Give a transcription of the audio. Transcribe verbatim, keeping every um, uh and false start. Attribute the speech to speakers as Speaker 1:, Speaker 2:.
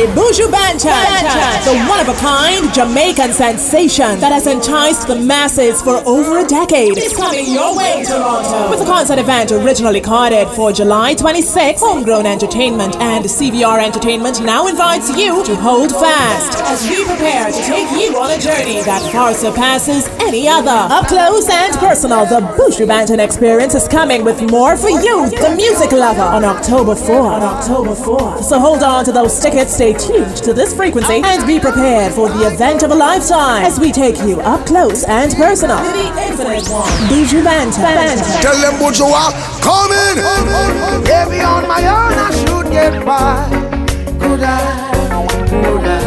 Speaker 1: the Buju Banton, the one-of-a-kind Jamaican sensation that has enticed the masses for over a decade, is coming your way, Toronto. With a concert event originally carded for July twenty-sixth, Homegrown Entertainment and C V R Entertainment now invites you to hold fast as we prepare to take you on a journey that far surpasses any other. Up close and personal, the Buju Banton experience is coming with more for you, the music lover, on October fourth. On October fourth. So hold on to those tickets, stay tuned to this frequency, and be prepared for the event of a lifetime as we take you up close and personal. The infinite one, Buju Banton.
Speaker 2: Tell them Buju are coming.
Speaker 3: Maybe on my own I should get by. Could I? Could I?